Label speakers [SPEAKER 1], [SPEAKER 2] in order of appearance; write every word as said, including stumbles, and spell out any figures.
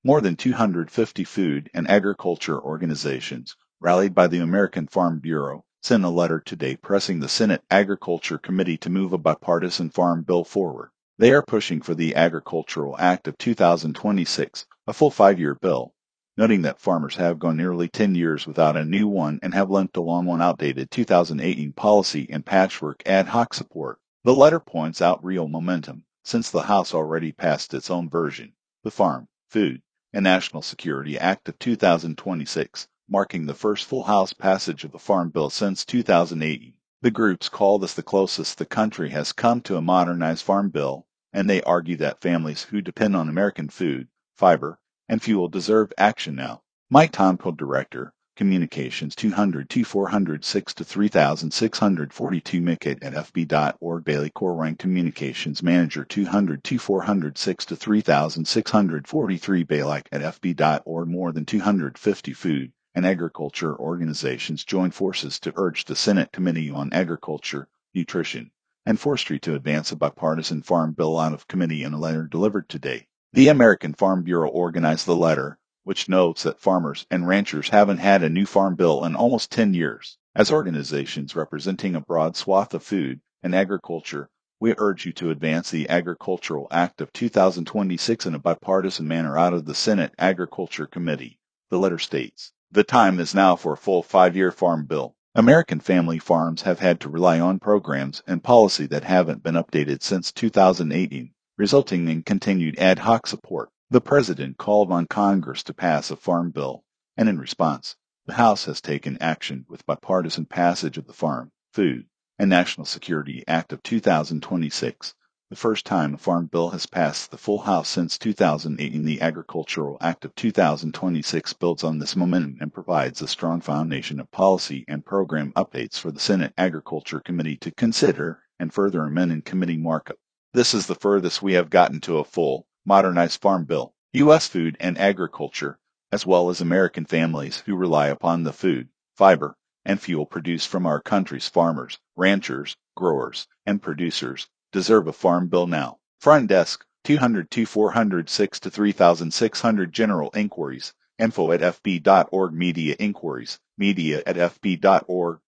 [SPEAKER 1] More than two hundred fifty food and agriculture organizations, rallied by the American Farm Bureau, sent a letter today pressing the Senate Agriculture Committee to move a bipartisan farm bill forward. They are pushing for the Agricultural Act of two thousand twenty-six, a full five-year bill, noting that farmers have gone nearly ten years without a new one and have limped along on outdated two thousand eighteen policy and patchwork ad hoc support. The letter points out real momentum, since the House already passed its own version, the Farm, Food, and National Security Act of two thousand twenty-six, marking the first full House passage of the Farm Bill since two thousand eight. The groups call this the closest the country has come to a modernized farm bill, and they argue that families who depend on American food, fiber, and fuel deserve action now. Mike Tomko, Director, Communications two hundred two four hundred six to three thousand six hundred forty-two Mickett at F B dot org. Bailey Corrine, Communications Manager two hundred two four hundred six to three thousand six hundred forty-three Bailey at F B dot org. More than two hundred fifty food and agriculture organizations joined forces to urge the Senate Committee on Agriculture, Nutrition, and Forestry to advance a bipartisan farm bill out of committee in a letter delivered today. The American Farm Bureau organized the letter, which notes that farmers and ranchers haven't had a new farm bill in almost ten years. As organizations representing a broad swath of food and agriculture, we urge you to advance the Agricultural Act of two thousand twenty-six in a bipartisan manner out of the Senate Agriculture Committee. The letter states, "The time is now for a full five-year farm bill. American family farms have had to rely on programs and policy that haven't been updated since two thousand eighteen, resulting in continued ad hoc support. The President called on Congress to pass a farm bill, and in response, the House has taken action with bipartisan passage of the Farm, Food, and National Security Act of two thousand twenty-six, the first time a farm bill has passed the full House since two thousand eight. The Agricultural Act of two thousand twenty-six builds on this momentum and provides a strong foundation of policy and program updates for the Senate Agriculture Committee to consider and further amend in committee markup. This is the furthest we have gotten to a full, modernized farm bill. U S food and agriculture, as well as American families who rely upon the food, fiber, and fuel produced from our country's farmers, ranchers, growers, and producers, deserve a farm bill now." Front Desk, two hundred two four hundred six to three thousand six hundred General Inquiries, info at F B dot org. Media Inquiries, media at F B dot org.